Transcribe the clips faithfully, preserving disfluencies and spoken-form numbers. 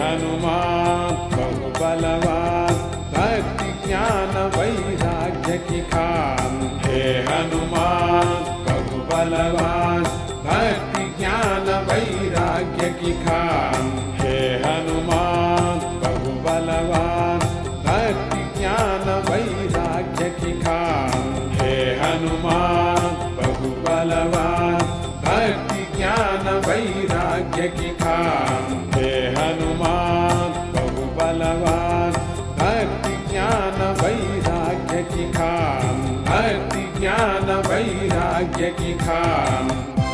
हनुमान बहु बलवान, भक्ति ज्ञान वैराग्य की खान। हे हनुमान बहु बलवान, भक्ति ज्ञान वैराग्य की खान। हे हनुमान बहु बलवान, भक्ति ज्ञान वैराग्य की खान। हे हनुमान बहु बलवान, भक्ति ज्ञान वैराग्य की खान। हे हनुमान बहु बलवान, भक्ति ज्ञान वैराग्य की खान। भक्ति ज्ञान वैराग्य की खान।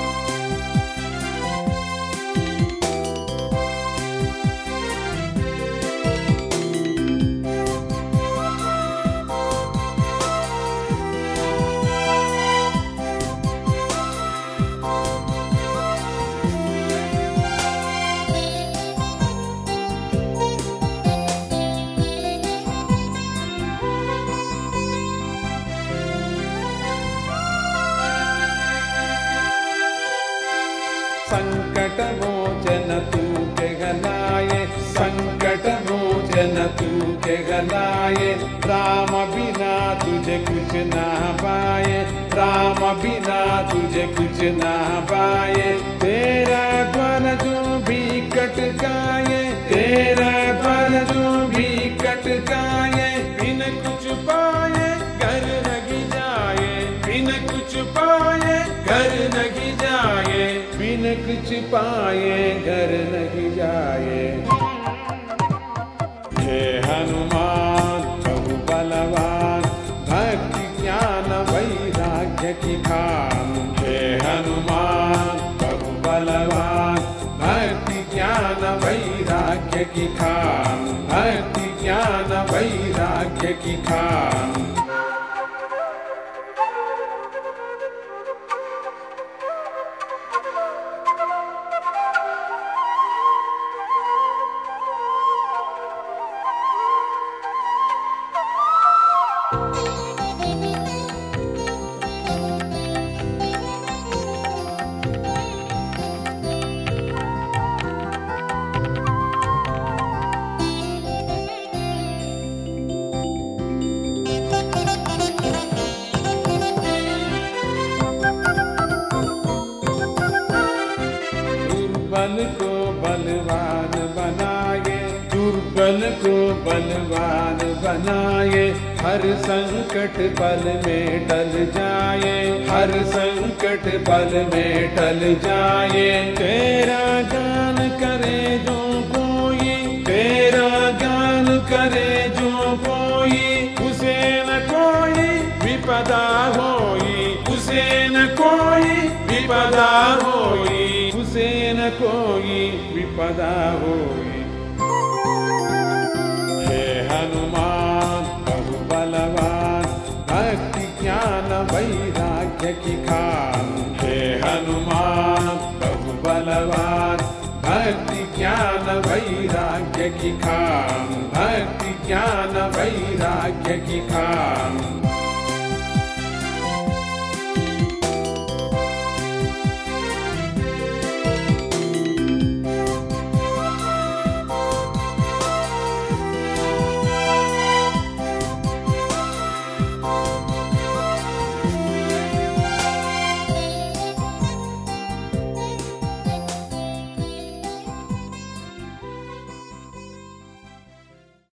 संकट मोचन तू के गलाए, संकट मोचन तू के गलाए। राम बिना तुझे कुछ ना पाए, राम बिना तुझे कुछ ना पाए। तेरा द्वार जो भी कटकाए, तेरा द्वार जो भी कटकाए। बिन कुछ पाए घर लगी जाए, बिन कुछ पाए घर लगी जाए। बिन कुछ पाए घर नहीं जाए। हे हनुमान बहु बलवान, भक्ति ज्ञान वैराग्य की खान। हे हनुमान बहु बलवान, भक्ति ज्ञान वैराग्य की खान। भक्ति ज्ञान वैराग्य की खान। दुर्बल को बलवान बनाए, दुर्बल को बलवान बनाए। हर संकट पल में टल जाए, हर संकट पल में टल जाए। तेरा ज्ञान करे जो कोई, तेरा ज्ञान करे जो कोई। उसे न कोई विपदा होई, उसे न कोई विपदा होई। उसे न कोई विपदा होई। हे हनुमान बहु बलवान, भक्ति ज्ञान वैराग्य की खान। हे हनुमान बहु बलवान, भक्ति ज्ञान वैराग्य की खान। भक्ति ज्ञान वैराग्य की खान।